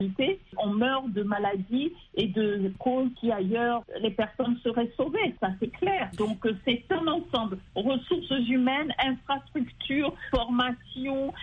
On meurt de maladies et de causes qui ailleurs les personnes seraient sauvées, ça c'est clair. Donc c'est un ensemble, ressources humaines, infrastructures, formation,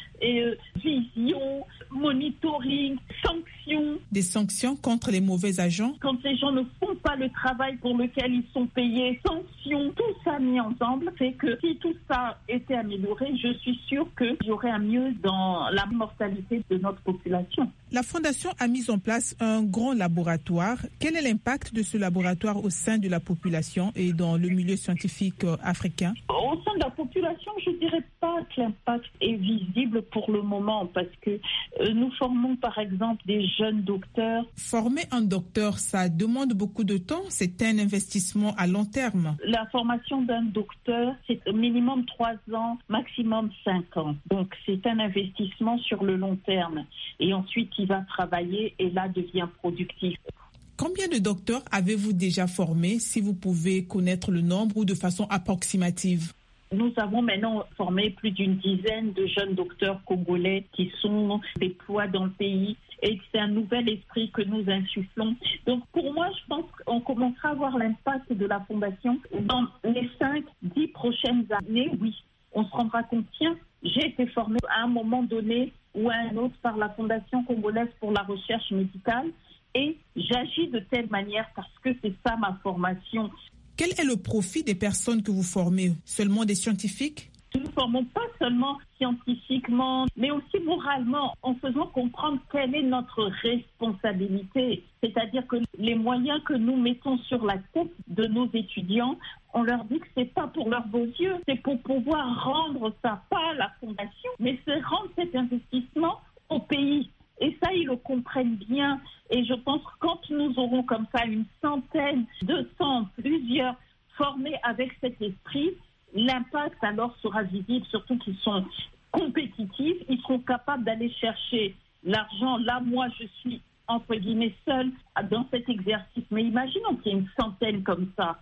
vision, monitoring, sanctions. Des sanctions contre les mauvais agents? Quand les gens ne font pas le travail pour lequel ils sont payés, sanctions, tout ça mis ensemble, fait que si tout ça était amélioré, je suis sûre qu'il y aurait un mieux dans la mortalité de notre population. La Fondation a mis en place un grand laboratoire. Quel est l'impact de ce laboratoire au sein de la population et dans le milieu scientifique africain? Au sein de la population, je ne dirais pas que l'impact est visible pour le moment parce que nous formons par exemple des jeunes docteurs. Former un docteur, ça demande beaucoup de temps. C'est un investissement à long terme. La formation d'un docteur, c'est minimum 3 ans, maximum 5 ans. Donc c'est un investissement sur le long terme. Et ensuite, il va travailler et là devient productif. Combien de docteurs avez-vous déjà formés, si vous pouvez connaître le nombre ou de façon approximative? Nous avons maintenant formé plus d'une dizaine de jeunes docteurs congolais qui sont déployés dans le pays et c'est un nouvel esprit que nous insufflons. Donc pour moi, je pense qu'on commencera à voir l'impact de la Fondation dans les 5-10 prochaines années. Oui, on se rendra compte, tiens, j'ai été formé à un moment donné ou à un autre par la Fondation congolaise pour la recherche médicale et j'agis de telle manière parce que c'est ça ma formation. Quel est le profit des personnes que vous formez? Seulement des scientifiques? Nous ne formons pas seulement scientifiquement, mais aussi moralement, en faisant comprendre quelle est notre responsabilité. C'est-à-dire que les moyens que nous mettons sur la tête de nos étudiants, on leur dit que ce n'est pas pour leurs beaux yeux, c'est pour pouvoir rendre ça, pas à la Fondation, mais c'est rendre cet investissement au pays. Et ça, ils le comprennent bien. Et je pense que quand nous aurons comme ça une centaine, 200, plusieurs formés avec cet esprit, l'impact alors sera visible, surtout qu'ils sont compétitifs, ils seront capables d'aller chercher l'argent. Là, moi, je suis, entre guillemets, seule dans cet exercice. Mais imaginons qu'il y ait une centaine comme ça.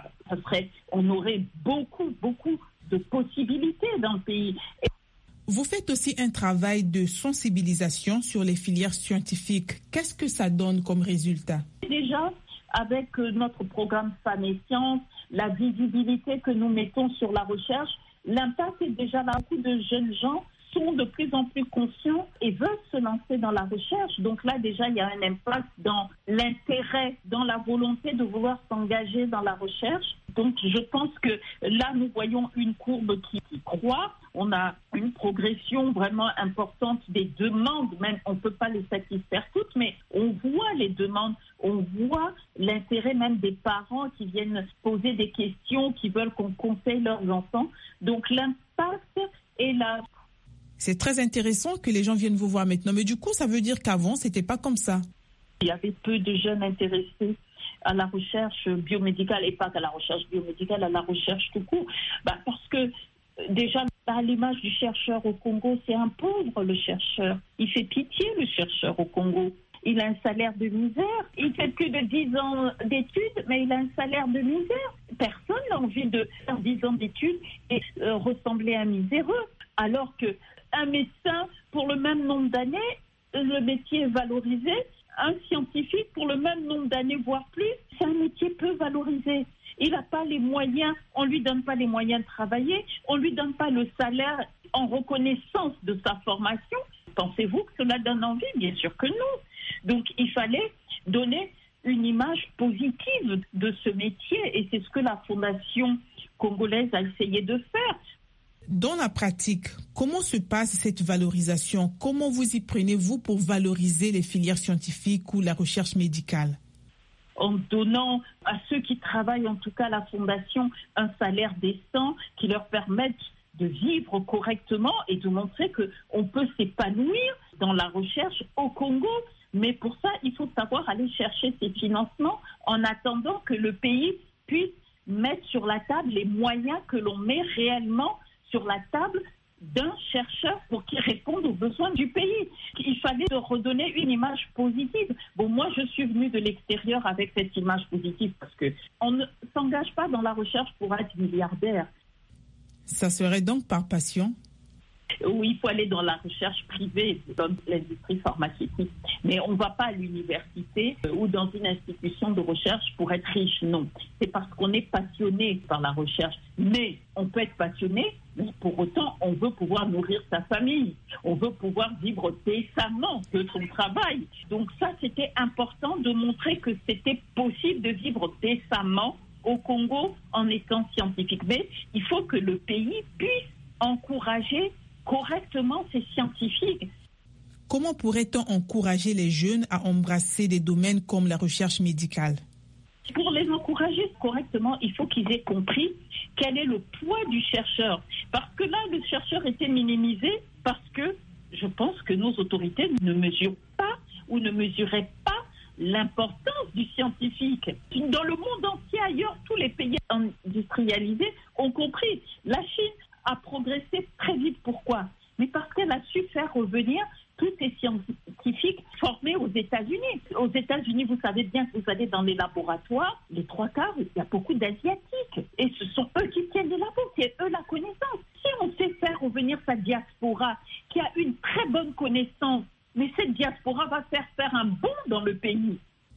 On aurait beaucoup de possibilités dans le pays. Vous faites aussi un travail de sensibilisation sur les filières scientifiques. Qu'est-ce que ça donne comme résultat? Déjà, avec notre programme Femmes et Sciences, la visibilité que nous mettons sur la recherche, l'impact est déjà là. Beaucoup de jeunes gens sont de plus en plus conscients et veulent se lancer dans la recherche. Donc là, déjà, il y a un impact dans l'intérêt, dans la volonté de vouloir s'engager dans la recherche. Donc je pense que là, nous voyons une courbe qui croît. On a une progression vraiment importante des demandes. Même, on ne peut pas les satisfaire toutes, mais on voit les demandes. On voit l'intérêt même des parents qui viennent poser des questions, qui veulent qu'on conseille leurs enfants. Donc l'impact est là. C'est très intéressant que les gens viennent vous voir maintenant. Mais du coup, ça veut dire qu'avant, c'était pas comme ça. Il y avait peu de jeunes intéressés à la recherche biomédicale et pas qu'à la recherche biomédicale, à la recherche tout court. Parce que déjà, à l'image du chercheur au Congo, c'est un pauvre le chercheur. Il fait pitié le chercheur au Congo. Il a un salaire de misère. Il fait plus de 10 ans d'études, mais il a un salaire de misère. Personne n'a envie de faire 10 ans d'études et ressembler à un miséreux. Alors qu'un médecin, pour le même nombre d'années, le métier est valorisé. Un scientifique, pour le même nombre d'années, voire plus, c'est un métier peu valorisé. Il n'a pas les moyens, on ne lui donne pas les moyens de travailler, on ne lui donne pas le salaire en reconnaissance de sa formation. Pensez-vous que cela donne envie? Bien sûr que non. Donc il fallait donner une image positive de ce métier et c'est ce que la Fondation congolaise a essayé de faire. Dans la pratique, comment se passe cette valorisation? Comment vous y prenez-vous pour valoriser les filières scientifiques ou la recherche médicale? En donnant à ceux qui travaillent, en tout cas à la Fondation, un salaire décent qui leur permette de vivre correctement et de montrer qu'on peut s'épanouir dans la recherche au Congo. Mais pour ça, il faut savoir aller chercher ces financements en attendant que le pays puisse mettre sur la table les moyens que l'on met réellement sur la table d'un chercheur pour qu'il réponde aux besoins du pays. Il fallait redonner une image positive. Bon, moi, je suis venue de l'extérieur avec cette image positive parce qu'on ne s'engage pas dans la recherche pour être milliardaire. Ça serait donc par passion? où il faut aller dans la recherche privée, dans l'industrie pharmaceutique. Mais on ne va pas à l'université ou dans une institution de recherche pour être riche, non. C'est parce qu'on est passionné par la recherche. Mais on peut être passionné, mais pour autant, on veut pouvoir nourrir sa famille. On veut pouvoir vivre décemment de son travail. Donc ça, c'était important de montrer que c'était possible de vivre décemment au Congo en étant scientifique. Mais il faut que le pays puisse encourager correctement ces scientifiques. Comment pourrait-on encourager les jeunes à embrasser des domaines comme la recherche médicale? Pour les encourager correctement, il faut qu'ils aient compris quel est le poids du chercheur. Parce que là, le chercheur était minimisé parce que je pense que nos autorités ne mesurent pas ou ne mesuraient pas l'importance du scientifique. Dans le monde entier, ailleurs, tous les pays industrialisés ont compris. La Chine a progressé très vite. Pourquoi? Mais parce qu'elle a su faire revenir tous ces scientifiques formés aux États-Unis. Aux États-Unis, vous savez bien que vous allez dans les laboratoires, les 3/4, il y a beaucoup d'Asiatiques. Et ce sont eux qui tiennent les labos, c'est eux la connaissance. Si on sait faire revenir sa diaspora, qui a une très bonne connaissance, mais cette diaspora va faire un bond dans le pays.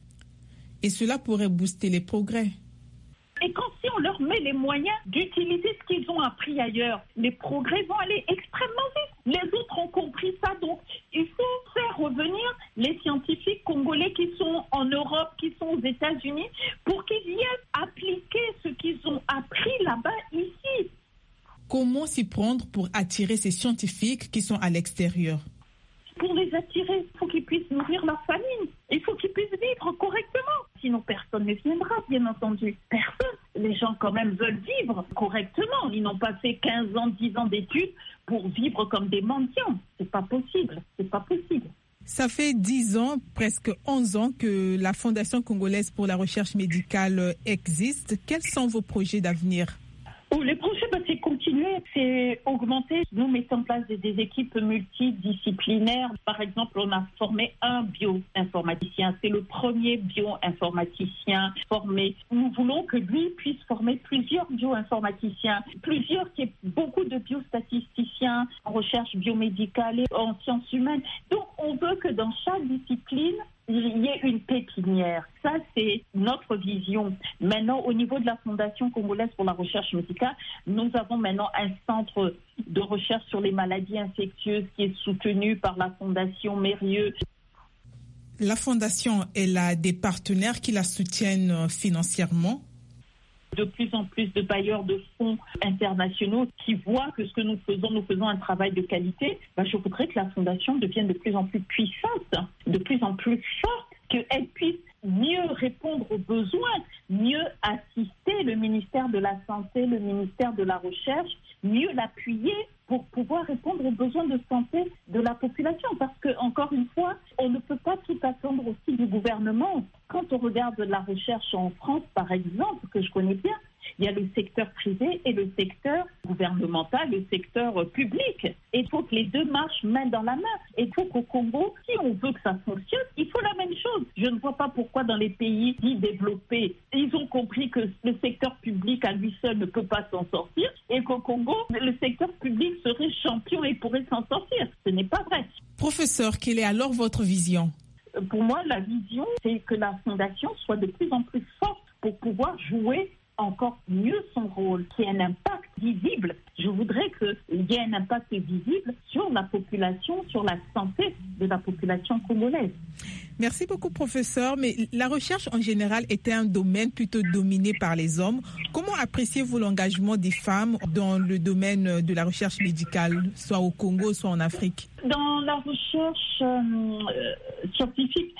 Et cela pourrait booster les progrès. Et quand si on leur met les moyens d'utiliser ce qu'ils ont appris ailleurs, les progrès vont aller extrêmement vite. Les autres ont compris ça, donc il faut faire revenir les scientifiques congolais qui sont en Europe, qui sont aux États-Unis, pour qu'ils viennent appliquer ce qu'ils ont appris là-bas, ici. Comment s'y prendre pour attirer ces scientifiques qui sont à l'extérieur? Pour les attirer, il faut qu'ils puissent nourrir leur famille. Il faut qu'ils puissent vivre correctement. Sinon, personne ne viendra, bien entendu. Personne. Les gens, quand même, veulent vivre correctement. Ils n'ont pas fait 15 ans, 10 ans d'études pour vivre comme des mendiants. C'est pas possible. C'est pas possible. Ça fait 10 ans, presque 11 ans que la Fondation congolaise pour la recherche médicale existe. Quels sont vos projets d'avenir? Les projets, c'est continuer, c'est augmenter. Nous mettons en place des équipes multidisciplinaires. Par exemple, on a formé un bioinformaticien. C'est le premier bioinformaticien formé. Nous voulons que lui puisse former plusieurs bioinformaticiens, qu'il y ait beaucoup de biostatisticiens en recherche biomédicale et en sciences humaines. Donc, on veut que dans chaque discipline, il y ait une pépinière. Ça, c'est notre vision. Maintenant, au niveau de la Fondation congolaise pour la recherche médicale, nous avons maintenant un centre de recherche sur les maladies infectieuses qui est soutenu par la Fondation Mérieux. La Fondation, elle a des partenaires qui la soutiennent financièrement? De plus en plus de bailleurs de fonds internationaux qui voient que ce que nous faisons un travail de qualité. Je voudrais que la Fondation devienne de plus en plus puissante, de plus en plus forte, qu'elle puisse mieux répondre aux besoins, mieux assister le ministère de la Santé, le ministère de la Recherche, mieux l'appuyer pour pouvoir répondre aux besoins de santé de la population. Parce que, encore une fois, on ne peut pas tout attendre aussi du gouvernement. Quand on regarde la recherche en France, par exemple, que je connais bien, il y a le secteur privé et le secteur gouvernemental, le secteur public. Et il faut que les deux marchent main dans la main. Et il faut qu'au Congo, si on veut que ça fonctionne, il faut la même chose. Je ne vois pas pourquoi dans les pays dits développés, ils ont compris que le secteur public à lui seul ne peut pas s'en sortir et qu'au Congo, le secteur public serait champion et pourrait s'en sortir. Ce n'est pas vrai. Professeur, quelle est alors votre vision? Pour moi, la vision, c'est que la Fondation soit de plus en plus forte pour pouvoir jouer encore mieux son rôle, qui ait un impact visible. Je voudrais qu'il y ait un impact visible sur la population, sur la santé de la population congolaise. Merci beaucoup, professeur. Mais la recherche en général était un domaine plutôt dominé par les hommes. Comment appréciez-vous l'engagement des femmes dans le domaine de la recherche médicale, soit au Congo, soit en Afrique? Dans la recherche scientifique,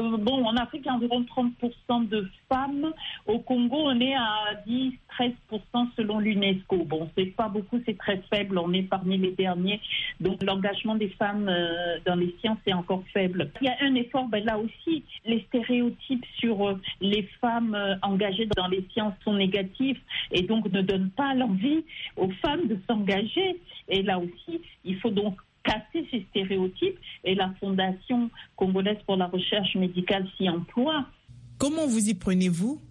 en Afrique, il y a environ 30% de femmes. Au Congo, on est à 10-13% selon l'UNESCO. C'est pas beaucoup, c'est très faible. On est parmi les derniers. Donc, l'engagement des femmes dans les sciences est encore faible. Il y a un effort, là aussi, les stéréotypes sur les femmes engagées dans les sciences sont négatifs et donc ne donnent pas l'envie aux femmes de s'engager. Et là aussi, il faut donc casser ces stéréotypes et la Fondation congolaise pour la recherche médicale s'y emploie. Comment vous y prenez-vous?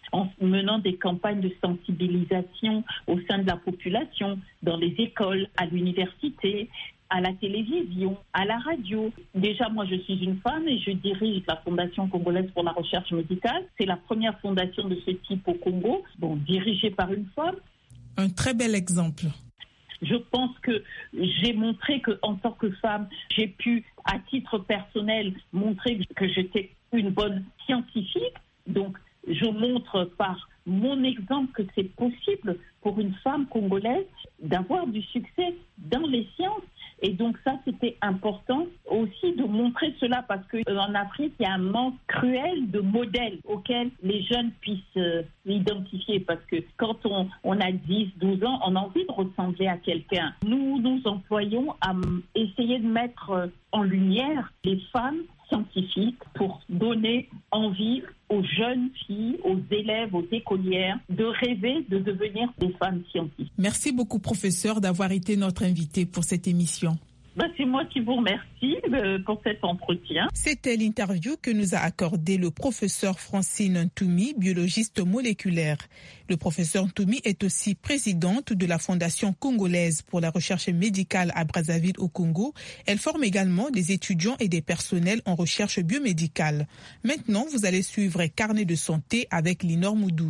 en menant des campagnes de sensibilisation au sein de la population, dans les écoles, à l'université, à la télévision, à la radio. Déjà, moi, je suis une femme et je dirige la Fondation congolaise pour la recherche médicale. C'est la première fondation de ce type au Congo, dirigée par une femme. Un très bel exemple. Je pense que j'ai montré qu'en tant que femme, j'ai pu, à titre personnel, montrer que j'étais une bonne scientifique. Donc, je montre par mon exemple que c'est possible pour une femme congolaise d'avoir du succès dans les sciences. Et donc ça, c'était important aussi de montrer cela parce qu'en Afrique, il y a un manque cruel de modèles auxquels les jeunes puissent s'identifier. Parce que quand on a 10, 12 ans, on a envie de ressembler à quelqu'un. Nous nous employons à essayer de mettre en lumière les femmes scientifiques pour donner envie aux jeunes filles, aux élèves, aux écolières de rêver de devenir des femmes scientifiques. Merci beaucoup, professeur, d'avoir été notre invité pour cette émission. C'est moi qui vous remercie pour cet entretien. C'était l'interview que nous a accordé le professeur Francine Ntoumi, biologiste moléculaire. Le professeur Ntoumi est aussi présidente de la Fondation congolaise pour la recherche médicale à Brazzaville au Congo. Elle forme également des étudiants et des personnels en recherche biomédicale. Maintenant, vous allez suivre Carnet de santé avec Linor Moudou.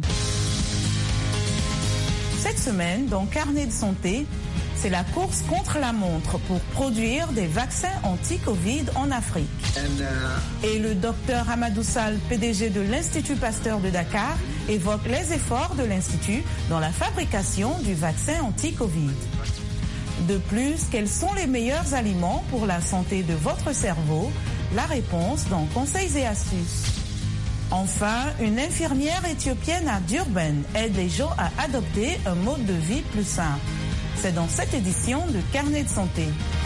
Cette semaine, dans Carnet de santé, c'est la course contre la montre pour produire des vaccins anti-Covid en Afrique. Et le docteur Amadou Sall, PDG de l'Institut Pasteur de Dakar, évoque les efforts de l'Institut dans la fabrication du vaccin anti-Covid. De plus, quels sont les meilleurs aliments pour la santé de votre cerveau? La réponse dans Conseils et astuces. Enfin, une infirmière éthiopienne à Durban aide les gens à adopter un mode de vie plus sain. C'est dans cette édition de Carnet de santé.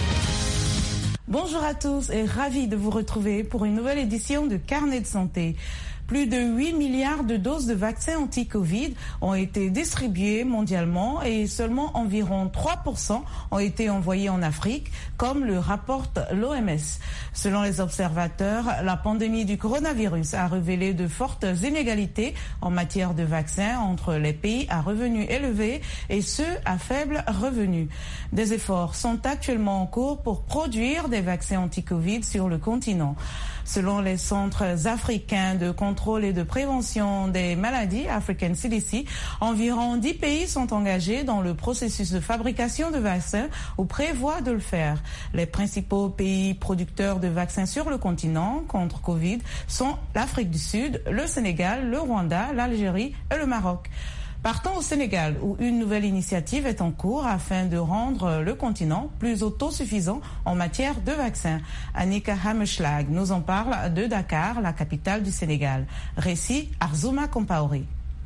Bonjour à tous et ravi de vous retrouver pour une nouvelle édition de Carnet de santé. Plus de 8 milliards de doses de vaccins anti-Covid ont été distribuées mondialement et seulement environ 3% ont été envoyés en Afrique, comme le rapporte l'OMS. Selon les observateurs, la pandémie du coronavirus a révélé de fortes inégalités en matière de vaccins entre les pays à revenus élevés et ceux à faible revenu. Des efforts sont actuellement en cours pour produire des vaccins anti-Covid sur le continent. Selon les centres africains de contrôle et de prévention des maladies, African CDC, environ 10 pays sont engagés dans le processus de fabrication de vaccins ou prévoient de le faire. Les principaux pays producteurs de vaccins sur le continent contre Covid sont l'Afrique du Sud, le Sénégal, le Rwanda, l'Algérie et le Maroc. Partons au Sénégal, où une nouvelle initiative est en cours afin de rendre le continent plus autosuffisant en matière de vaccins. Annika Hammerschlag nous en parle de Dakar, la capitale du Sénégal. Récit Arzouma Compaoré.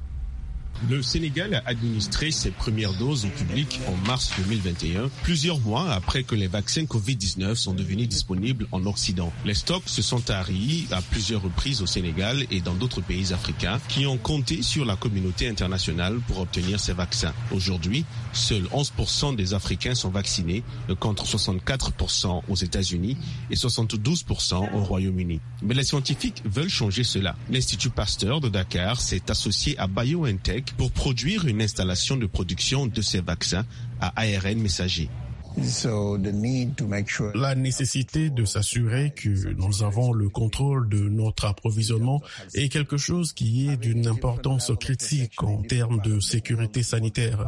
Le Sénégal a administré ses premières doses au public en mars 2021, plusieurs mois après que les vaccins Covid-19 sont devenus disponibles en Occident. Les stocks se sont taris à plusieurs reprises au Sénégal et dans d'autres pays africains qui ont compté sur la communauté internationale pour obtenir ces vaccins. Aujourd'hui, seuls 11% des Africains sont vaccinés, contre 64% aux États-Unis et 72% au Royaume-Uni. Mais les scientifiques veulent changer cela. L'Institut Pasteur de Dakar s'est associé à BioNTech pour produire une installation de production de ces vaccins à ARN messager. La nécessité de s'assurer que nous avons le contrôle de notre approvisionnement est quelque chose qui est d'une importance critique en termes de sécurité sanitaire.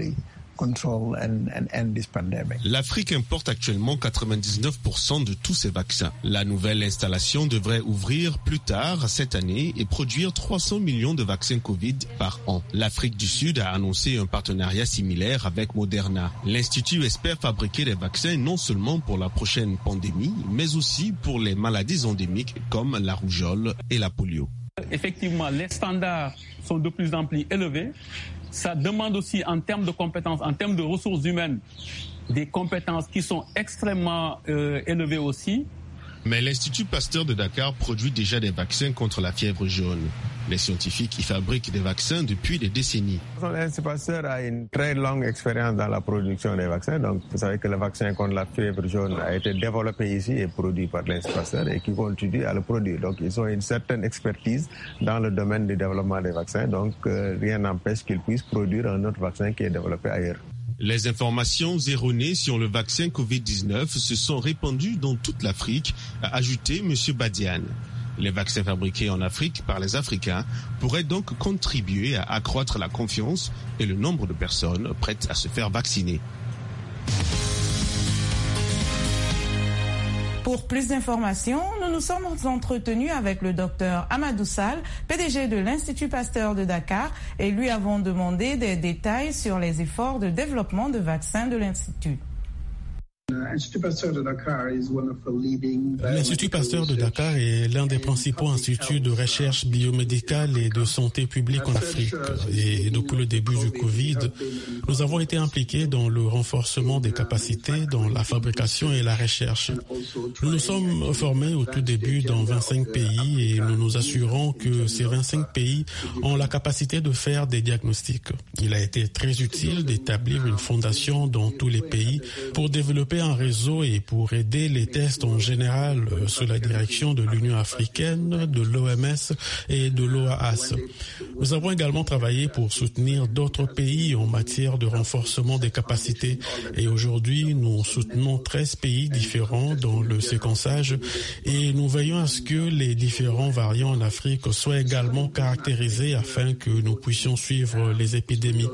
L'Afrique importe actuellement 99% de tous ces vaccins. La nouvelle installation devrait ouvrir plus tard cette année et produire 300 millions de vaccins Covid par an. L'Afrique du Sud a annoncé un partenariat similaire avec Moderna. L'Institut espère fabriquer des vaccins non seulement pour la prochaine pandémie, mais aussi pour les maladies endémiques comme la rougeole et la polio. Effectivement, les standards sont de plus en plus élevés. Ça demande aussi en termes de compétences, en termes de ressources humaines, des compétences qui sont extrêmement élevées aussi. Mais l'Institut Pasteur de Dakar produit déjà des vaccins contre la fièvre jaune. Les scientifiques y fabriquent des vaccins depuis des décennies. L'Institut Pasteur a une très longue expérience dans la production des vaccins. Donc, vous savez que le vaccin contre la fièvre jaune a été développé ici et produit par l'Institut Pasteur et qui continue à le produire. Donc, ils ont une certaine expertise dans le domaine du développement des vaccins. Donc, rien n'empêche qu'ils puissent produire un autre vaccin qui est développé ailleurs. Les informations erronées sur le vaccin Covid-19 se sont répandues dans toute l'Afrique, a ajouté M. Badiane. Les vaccins fabriqués en Afrique par les Africains pourraient donc contribuer à accroître la confiance et le nombre de personnes prêtes à se faire vacciner. Pour plus d'informations, nous nous sommes entretenus avec le docteur Amadou Sall, PDG de l'Institut Pasteur de Dakar, et lui avons demandé des détails sur les efforts de développement de vaccins de l'Institut. L'Institut Pasteur de Dakar est l'un des principaux instituts de recherche biomédicale et de santé publique en Afrique. Et depuis le début du Covid, nous avons été impliqués dans le renforcement des capacités, dans la fabrication et la recherche. Nous nous sommes formés au tout début dans 25 pays et nous nous assurons que ces 25 pays ont la capacité de faire des diagnostics. Il a été très utile d'établir une fondation dans tous les pays pour développer un réseau et pour aider les tests en général sous la direction de l'Union africaine, de l'OMS et de l'OAS. Nous avons également travaillé pour soutenir d'autres pays en matière de renforcement des capacités et aujourd'hui nous soutenons 13 pays différents dans le séquençage et nous veillons à ce que les différents variants en Afrique soient également caractérisés afin que nous puissions suivre les épidémies.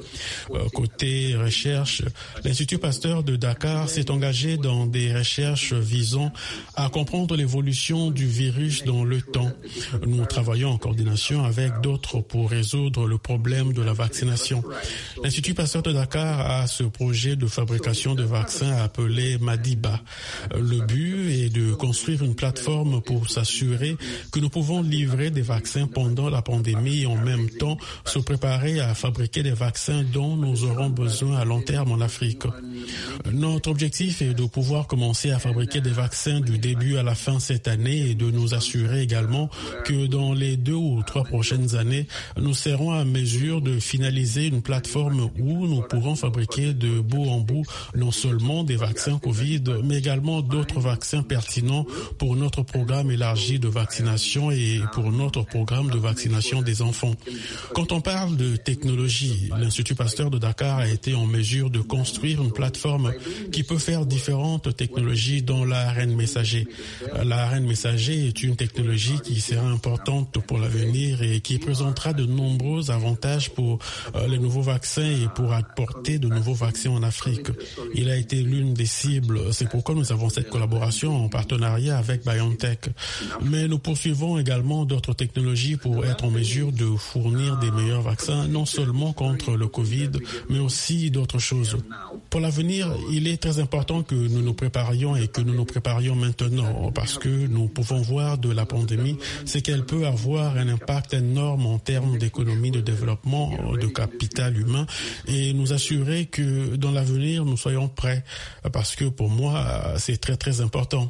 Côté recherche, l'Institut Pasteur de Dakar s'est engagé dans des recherches visant à comprendre l'évolution du virus dans le temps. Nous travaillons en coordination avec d'autres pour résoudre le problème de la vaccination. L'Institut Pasteur de Dakar a ce projet de fabrication de vaccins appelé Madiba. Le but est de construire une plateforme pour s'assurer que nous pouvons livrer des vaccins pendant la pandémie et en même temps se préparer à fabriquer des vaccins dont nous aurons besoin à long terme en Afrique. Notre objectif est de pouvoir commencer à fabriquer des vaccins du début à la fin cette année et de nous assurer également que dans les 2 ou 3 prochaines années, nous serons à mesure de finaliser une plateforme où nous pourrons fabriquer de bout en bout non seulement des vaccins Covid, mais également d'autres vaccins pertinents pour notre programme élargi de vaccination et pour notre programme de vaccination des enfants. Quand on parle de technologie, l'Institut Pasteur de Dakar a été en mesure de construire une plateforme qui peut faire différentes technologies dont l'ARN messager. L'ARN messager est une technologie qui sera importante pour l'avenir et qui présentera de nombreux avantages pour les nouveaux vaccins et pour apporter de nouveaux vaccins en Afrique. Il a été l'une des cibles, c'est pourquoi nous avons cette collaboration en partenariat avec BioNTech. Mais nous poursuivons également d'autres technologies pour être en mesure de fournir des meilleurs vaccins, non seulement contre le Covid, mais aussi d'autres choses. Pour l'avenir, il est très important que nous nous préparions et que nous nous préparions maintenant parce que nous pouvons voir de la pandémie, c'est qu'elle peut avoir un impact énorme en termes d'économie, de développement, de capital humain et nous assurer que dans l'avenir, nous soyons prêts parce que pour moi, c'est très très important.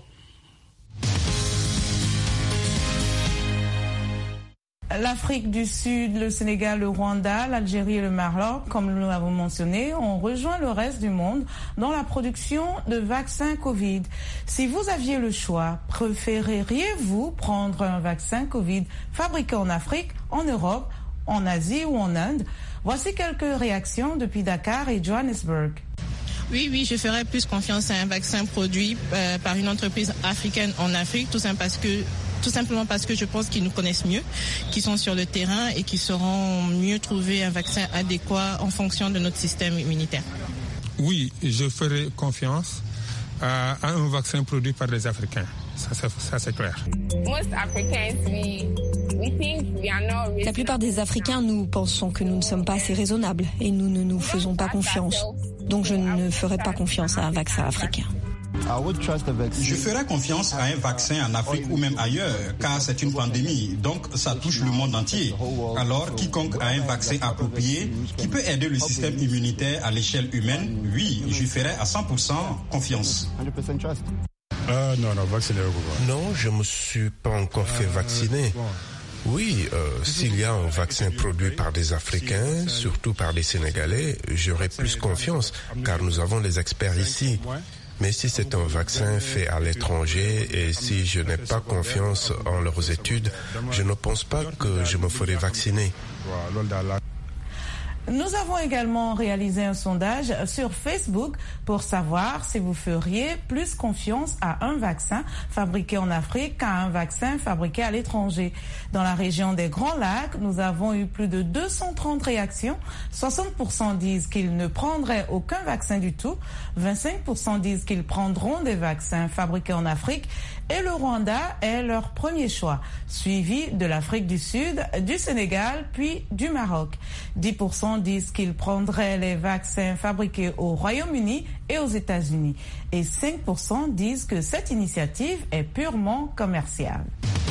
L'Afrique du Sud, le Sénégal, le Rwanda, l'Algérie et le Maroc, comme nous l'avons mentionné, ont rejoint le reste du monde dans la production de vaccins Covid. Si vous aviez le choix, préféreriez-vous prendre un vaccin Covid fabriqué en Afrique, en Europe, en Asie ou en Inde? Voici quelques réactions depuis Dakar et Johannesburg. Oui, je ferais plus confiance à un vaccin produit par une entreprise africaine en Afrique, tout simplement parce que je pense qu'ils nous connaissent mieux, qu'ils sont sur le terrain et qu'ils sauront mieux trouver un vaccin adéquat en fonction de notre système immunitaire. Oui, je ferai confiance à un vaccin produit par les Africains. Ça c'est clair. La plupart des Africains, nous pensons que nous ne sommes pas assez raisonnables et nous ne nous faisons pas confiance. Donc je ne ferai pas confiance à un vaccin africain. Je ferai confiance à un vaccin en Afrique ou même ailleurs, car c'est une pandémie, donc ça touche le monde entier. Alors, quiconque a un vaccin approprié, qui peut aider le système immunitaire à l'échelle humaine, oui, je ferai à 100% confiance. Non, vacciné. Non, je ne me suis pas encore fait vacciner. Oui, s'il y a un vaccin produit par des Africains, surtout par des Sénégalais, j'aurai plus confiance, car nous avons des experts ici. Mais si c'est un vaccin fait à l'étranger et si je n'ai pas confiance en leurs études, je ne pense pas que je me ferai vacciner. Nous avons également réalisé un sondage sur Facebook pour savoir si vous feriez plus confiance à un vaccin fabriqué en Afrique qu'à un vaccin fabriqué à l'étranger. Dans la région des Grands Lacs, nous avons eu plus de 230 réactions. 60% disent qu'ils ne prendraient aucun vaccin du tout. 25% disent qu'ils prendront des vaccins fabriqués en Afrique. Et le Rwanda est leur premier choix, suivi de l'Afrique du Sud, du Sénégal, puis du Maroc. 10% disent qu'ils prendraient les vaccins fabriqués au Royaume-Uni et aux États-Unis. Et 5% disent que cette initiative est purement commerciale.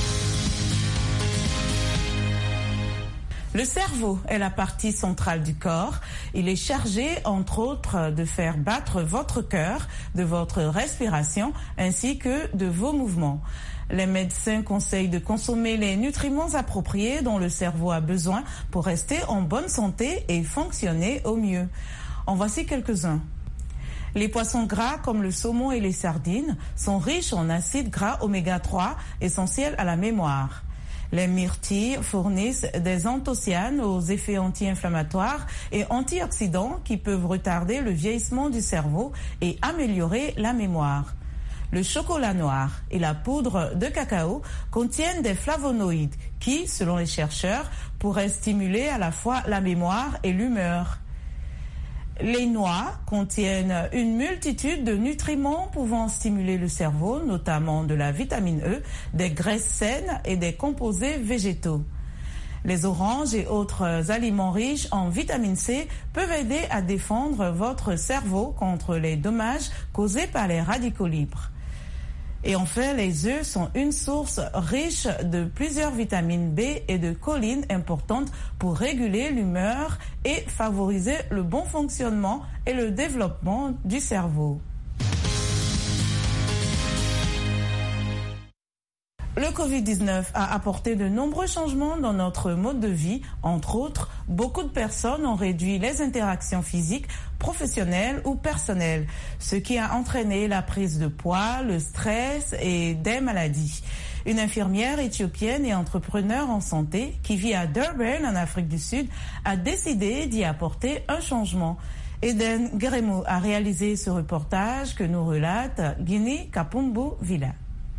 Le cerveau est la partie centrale du corps. Il est chargé, entre autres, de faire battre votre cœur, de votre respiration, ainsi que de vos mouvements. Les médecins conseillent de consommer les nutriments appropriés dont le cerveau a besoin pour rester en bonne santé et fonctionner au mieux. En voici quelques-uns. Les poissons gras comme le saumon et les sardines sont riches en acides gras oméga 3, essentiels à la mémoire. Les myrtilles fournissent des anthocyanes aux effets anti-inflammatoires et antioxydants qui peuvent retarder le vieillissement du cerveau et améliorer la mémoire. Le chocolat noir et la poudre de cacao contiennent des flavonoïdes qui, selon les chercheurs, pourraient stimuler à la fois la mémoire et l'humeur. Les noix contiennent une multitude de nutriments pouvant stimuler le cerveau, notamment de la vitamine E, des graisses saines et des composés végétaux. Les oranges et autres aliments riches en vitamine C peuvent aider à défendre votre cerveau contre les dommages causés par les radicaux libres. Et enfin, les œufs sont une source riche de plusieurs vitamines B et de choline importantes pour réguler l'humeur et favoriser le bon fonctionnement et le développement du cerveau. Le Covid-19 a apporté de nombreux changements dans notre mode de vie. Entre autres, beaucoup de personnes ont réduit les interactions physiques, professionnelles ou personnelles, ce qui a entraîné la prise de poids, le stress et des maladies. Une infirmière éthiopienne et entrepreneur en santé qui vit à Durban, en Afrique du Sud, a décidé d'y apporter un changement. Eden Gremou a réalisé ce reportage que nous relate Guinée Kapumbu Villa.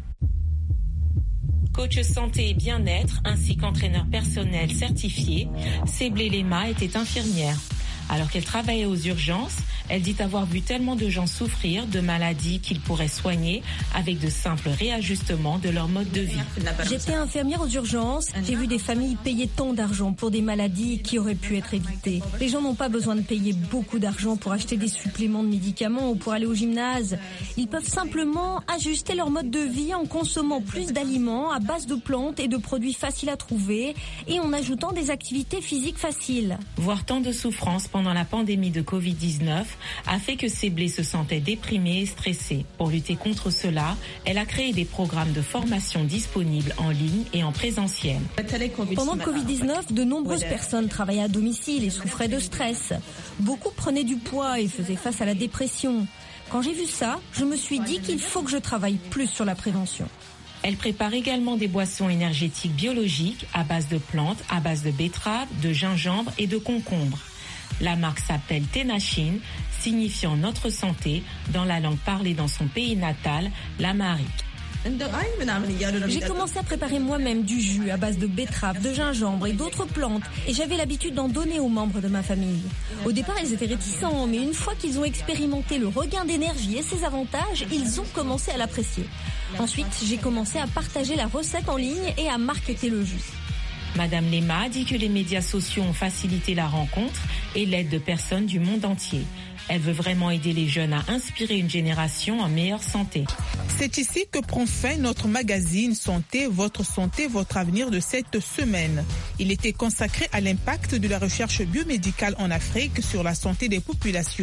Coach santé et bien-être ainsi qu'entraîneur personnel certifié, Seblé Lema était infirmière. Alors qu'elle travaillait aux urgences, elle dit avoir vu tellement de gens souffrir de maladies qu'ils pourraient soigner avec de simples réajustements de leur mode de vie. J'étais infirmière aux urgences, j'ai vu des familles payer tant d'argent pour des maladies qui auraient pu être évitées. Les gens n'ont pas besoin de payer beaucoup d'argent pour acheter des suppléments de médicaments ou pour aller au gymnase. Ils peuvent simplement ajuster leur mode de vie en consommant plus d'aliments à base de plantes et de produits faciles à trouver et en ajoutant des activités physiques faciles. Voir tant de souffrance pendant la pandémie de Covid-19 a fait que Seblé se sentait déprimée et stressée. Pour lutter contre cela, elle a créé des programmes de formation disponibles en ligne et en présentiel. Pendant le Covid-19, de nombreuses personnes travaillaient à domicile et souffraient de stress. Beaucoup prenaient du poids et faisaient face à la dépression. Quand j'ai vu ça, je me suis dit qu'il faut que je travaille plus sur la prévention. Elle prépare également des boissons énergétiques biologiques à base de plantes, à base de betterave, de gingembre et de concombre. La marque s'appelle Tenashin, signifiant notre santé dans la langue parlée dans son pays natal, l'amharique. J'ai commencé à préparer moi-même du jus à base de betterave, de gingembre et d'autres plantes et j'avais l'habitude d'en donner aux membres de ma famille. Au départ, ils étaient réticents, mais une fois qu'ils ont expérimenté le regain d'énergie et ses avantages, ils ont commencé à l'apprécier. Ensuite, j'ai commencé à partager la recette en ligne et à marketer le jus. Madame Lema dit que les médias sociaux ont facilité la rencontre et l'aide de personnes du monde entier. Elle veut vraiment aider les jeunes à inspirer une génération en meilleure santé. C'est ici que prend fin notre magazine Santé, votre avenir de cette semaine. Il était consacré à l'impact de la recherche biomédicale en Afrique sur la santé des populations.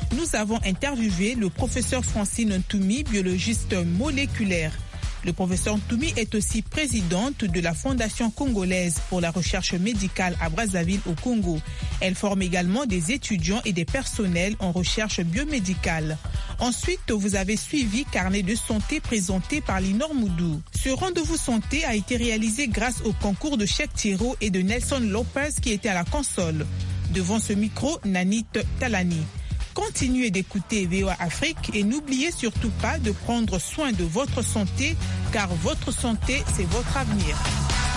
nous avons interviewé le professeur Francine Ntoumi, biologiste moléculaire. Le professeur Ntoumi est aussi présidente de la Fondation congolaise pour la recherche médicale à Brazzaville au Congo. Elle forme également des étudiants et des personnels en recherche biomédicale. Ensuite, vous avez suivi Carnet de santé présenté par Linor Moudou. Ce rendez-vous santé a été réalisé grâce au concours de Cheikh Thiro et de Nelson Lopez qui étaient à la console. Devant ce micro, Nanit Talani. Continuez d'écouter VOA Afrique et n'oubliez surtout pas de prendre soin de votre santé, car votre santé, c'est votre avenir.